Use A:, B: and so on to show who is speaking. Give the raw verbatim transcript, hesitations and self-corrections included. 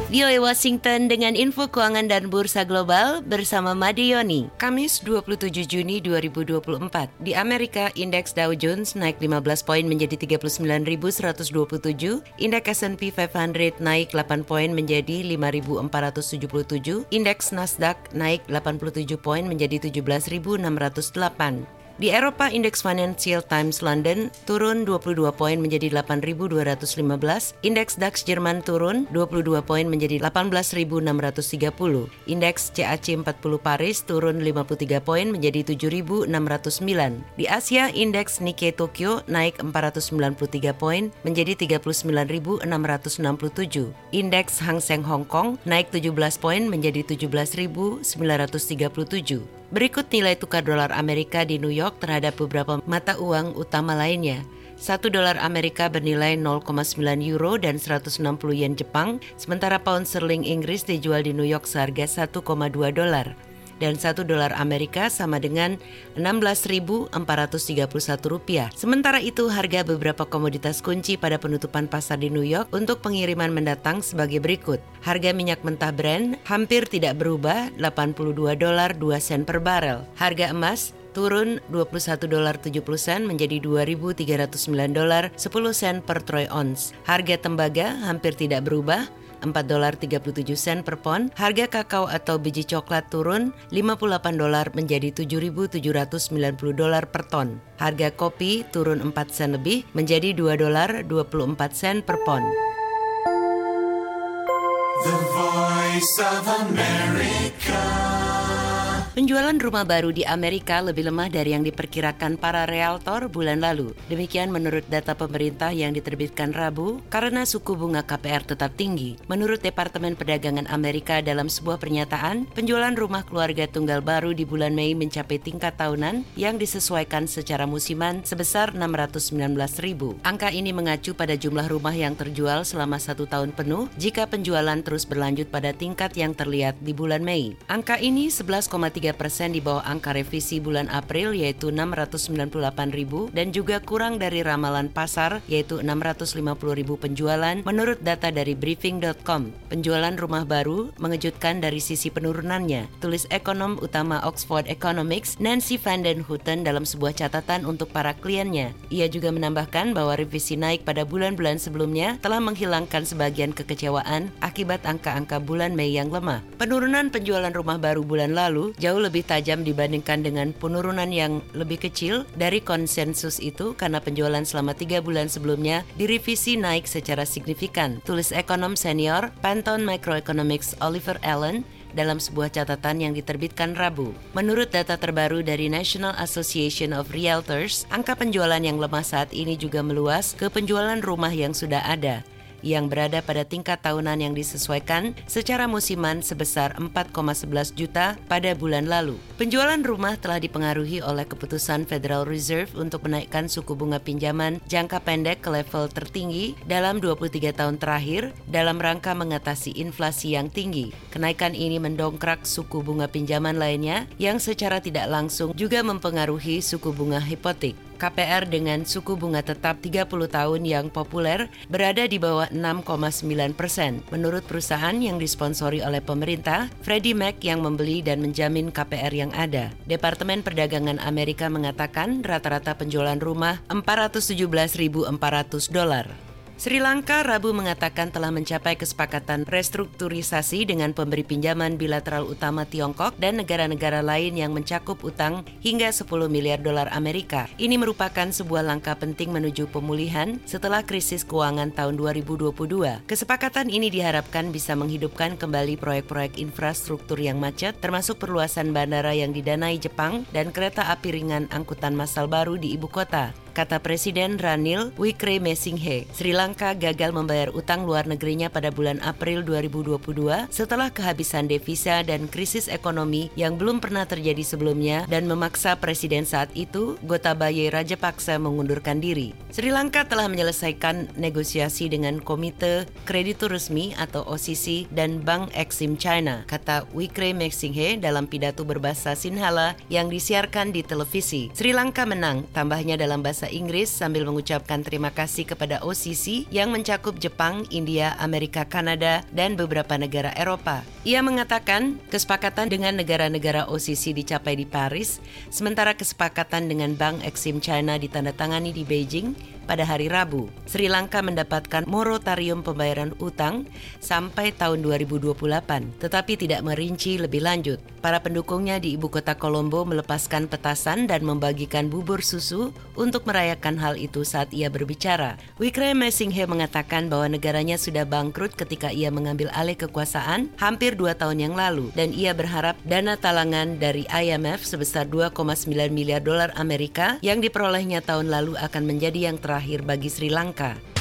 A: V O A Washington dengan info keuangan dan bursa global bersama Made Yoni. Kamis dua puluh tujuh Juni dua ribu dua puluh empat. Di Amerika, indeks Dow Jones naik lima belas poin menjadi tiga puluh sembilan ribu seratus dua puluh tujuh. Indeks S and P lima ratus naik delapan poin menjadi lima ribu empat ratus tujuh puluh tujuh. Indeks Nasdaq naik delapan puluh tujuh poin menjadi tujuh belas ribu enam ratus delapan. Di Eropa, indeks Financial Times London turun dua puluh dua poin menjadi delapan ribu dua ratus lima belas. Indeks DAX Jerman turun dua puluh dua poin menjadi delapan belas ribu enam ratus tiga puluh. Indeks C A C empat puluh Paris turun lima puluh tiga poin menjadi tujuh ribu enam ratus sembilan. Di Asia, indeks Nikkei Tokyo naik empat ratus sembilan puluh tiga poin menjadi tiga puluh sembilan ribu enam ratus enam puluh tujuh. Indeks Hang Seng Hong Kong naik tujuh belas poin menjadi tujuh belas ribu sembilan ratus tiga puluh tujuh. Berikut nilai tukar dolar Amerika di New York terhadap beberapa mata uang utama lainnya. Satu dolar Amerika bernilai nol koma sembilan euro dan seratus enam puluh yen Jepang, sementara pound sterling Inggris dijual di New York seharga satu koma dua dolar. Dan satu dolar Amerika sama dengan enam belas ribu empat ratus tiga puluh satu rupiah. Sementara itu, harga beberapa komoditas kunci pada penutupan pasar di New York untuk pengiriman mendatang sebagai berikut. Harga minyak mentah Brent hampir tidak berubah, delapan puluh dua dolar dua sen per barel. Harga emas turun dua puluh satu dolar tujuh puluh sen menjadi dua ribu tiga ratus sembilan dolar sepuluh sen per troy ounce. Harga tembaga hampir tidak berubah, empat dolar tiga puluh tujuh sen per pon. Harga kakao atau biji coklat turun lima puluh delapan dolar menjadi tujuh ribu tujuh ratus sembilan puluh dolar per ton. Harga kopi turun empat sen lebih menjadi dua dolar dua puluh empat sen per pon. The Voice of America. Penjualan rumah baru di Amerika lebih lemah dari yang diperkirakan para realtor bulan lalu. Demikian menurut data pemerintah yang diterbitkan Rabu karena suku bunga K P R tetap tinggi. Menurut Departemen Perdagangan Amerika dalam sebuah pernyataan, penjualan rumah keluarga tunggal baru di bulan Mei mencapai tingkat tahunan yang disesuaikan secara musiman sebesar enam ratus sembilan belas ribu. Angka ini mengacu pada jumlah rumah yang terjual selama satu tahun penuh jika penjualan terus berlanjut pada tingkat yang terlihat di bulan Mei. Angka ini sebelas koma tiga persen di bawah angka revisi bulan April yaitu enam ratus sembilan puluh delapan ribu dan juga kurang dari ramalan pasar yaitu enam ratus lima puluh ribu penjualan menurut data dari briefing dot com. Penjualan rumah baru mengejutkan dari sisi penurunannya, tulis ekonom utama Oxford Economics Nancy van den Houten dalam sebuah catatan untuk para kliennya. Ia juga menambahkan bahwa revisi naik pada bulan-bulan sebelumnya telah menghilangkan sebagian kekecewaan akibat angka-angka bulan Mei yang lemah. Penurunan penjualan rumah baru bulan lalu jauh lebih tajam dibandingkan dengan penurunan yang lebih kecil dari konsensus itu karena penjualan selama tiga bulan sebelumnya direvisi naik secara signifikan, tulis ekonom senior Panton Microeconomics Oliver Allen dalam sebuah catatan yang diterbitkan Rabu. Menurut data terbaru dari National Association of Realtors, angka penjualan yang lemah saat ini juga meluas ke penjualan rumah yang sudah ada, yang berada pada tingkat tahunan yang disesuaikan secara musiman sebesar empat koma sebelas juta pada bulan lalu. Penjualan rumah telah dipengaruhi oleh keputusan Federal Reserve untuk menaikkan suku bunga pinjaman jangka pendek ke level tertinggi dalam dua puluh tiga tahun terakhir dalam rangka mengatasi inflasi yang tinggi. Kenaikan ini mendongkrak suku bunga pinjaman lainnya yang secara tidak langsung juga mempengaruhi suku bunga hipotek. K P R dengan suku bunga tetap tiga puluh tahun yang populer berada di bawah enam koma sembilan persen. Menurut perusahaan yang disponsori oleh pemerintah, Freddie Mac yang membeli dan menjamin K P R yang ada. Departemen Perdagangan Amerika mengatakan rata-rata penjualan rumah empat ratus tujuh belas ribu empat ratus dolar. Sri Lanka Rabu mengatakan telah mencapai kesepakatan restrukturisasi dengan pemberi pinjaman bilateral utama Tiongkok dan negara-negara lain yang mencakup utang hingga sepuluh miliar dolar Amerika. Ini merupakan sebuah langkah penting menuju pemulihan setelah krisis keuangan tahun dua ribu dua puluh dua. Kesepakatan ini diharapkan bisa menghidupkan kembali proyek-proyek infrastruktur yang macet, termasuk perluasan bandara yang didanai Jepang dan kereta api ringan angkutan massal baru di ibu kota. Kata Presiden Ranil Wickremesinghe, Sri Lanka gagal membayar utang luar negerinya pada bulan April dua ribu dua puluh dua setelah kehabisan devisa dan krisis ekonomi yang belum pernah terjadi sebelumnya dan memaksa Presiden saat itu, Gotabaya Rajapaksa, mengundurkan diri. Sri Lanka telah menyelesaikan negosiasi dengan Komite Kreditur Resmi atau O C C dan Bank Exim China, kata Wickremesinghe dalam pidato berbahasa Sinhala yang disiarkan di televisi. Sri Lanka menang, tambahnya dalam bahasa bahasa Inggris sambil mengucapkan terima kasih kepada O C C yang mencakup Jepang, India, Amerika, Kanada, dan beberapa negara Eropa. Ia mengatakan kesepakatan dengan negara-negara O C C dicapai di Paris, sementara kesepakatan dengan Bank Exim China ditandatangani di Beijing pada hari Rabu. Sri Lanka mendapatkan moratorium pembayaran utang sampai tahun dua ribu dua puluh delapan, tetapi tidak merinci lebih lanjut. Para pendukungnya di ibu kota Colombo melepaskan petasan dan membagikan bubur susu untuk merayakan hal itu saat ia berbicara. Wickremesinghe mengatakan bahwa negaranya sudah bangkrut ketika ia mengambil alih kekuasaan hampir dua tahun yang lalu, dan ia berharap dana talangan dari I M F sebesar dua koma sembilan miliar dolar Amerika yang diperolehnya tahun lalu akan menjadi yang terakhir bagi Sri Lanka.